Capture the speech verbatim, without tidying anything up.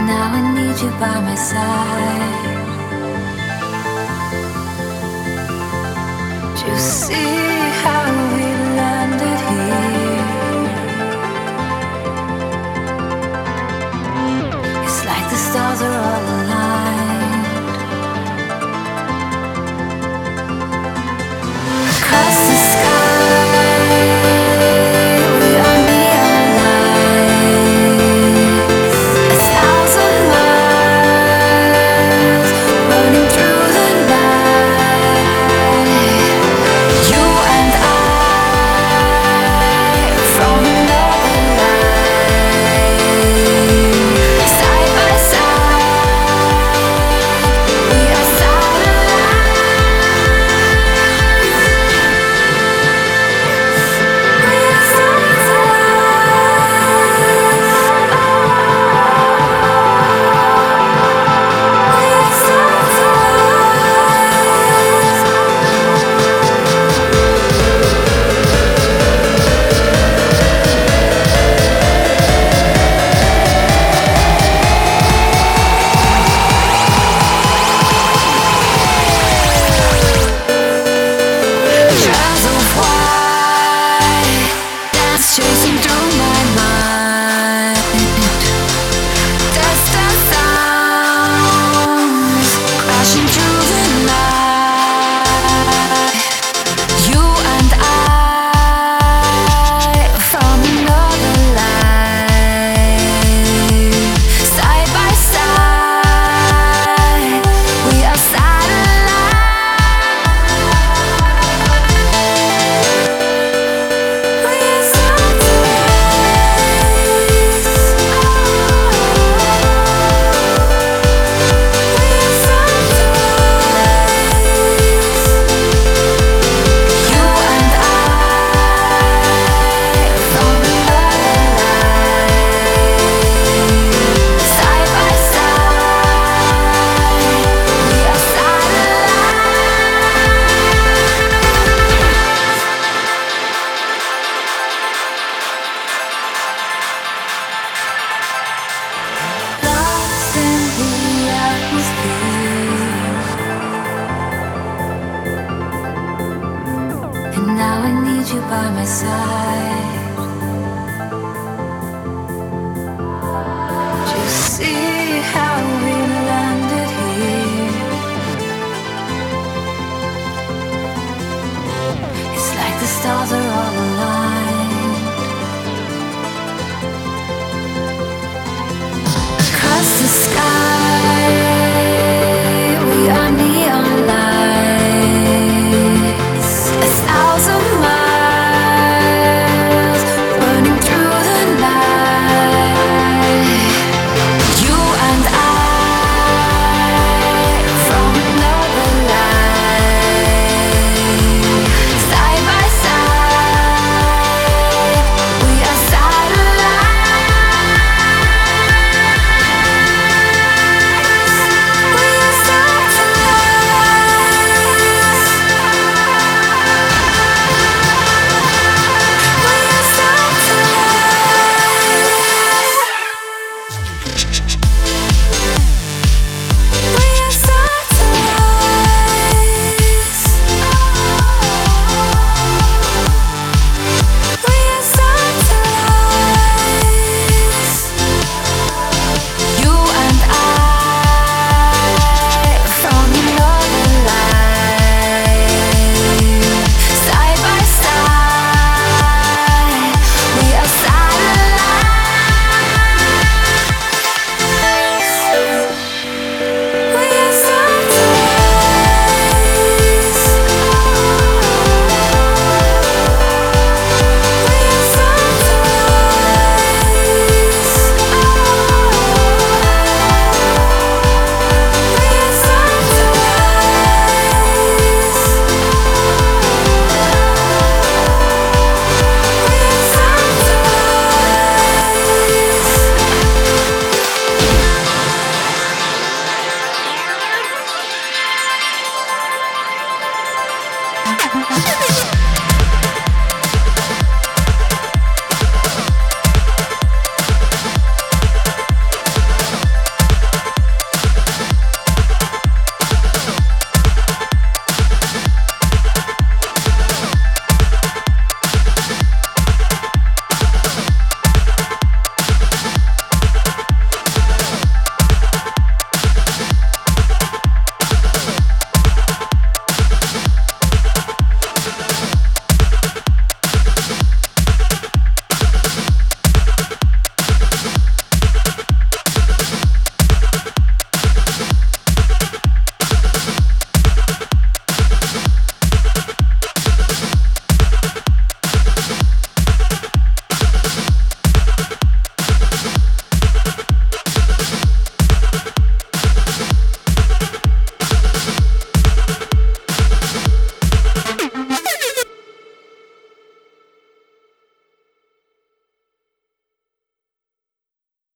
now I need you by my side. Do you see how we landed here? It's like the stars are all aligned. Across the sky, we are neon lights. A thousand miles running through the night. You and I from another life. Side by side, we are Trails of white that's chasing through my mind. Dust and sounds crashing through the night. You and I from another life. Side by side, we are lost in the atmosphere. And now I need you by my side.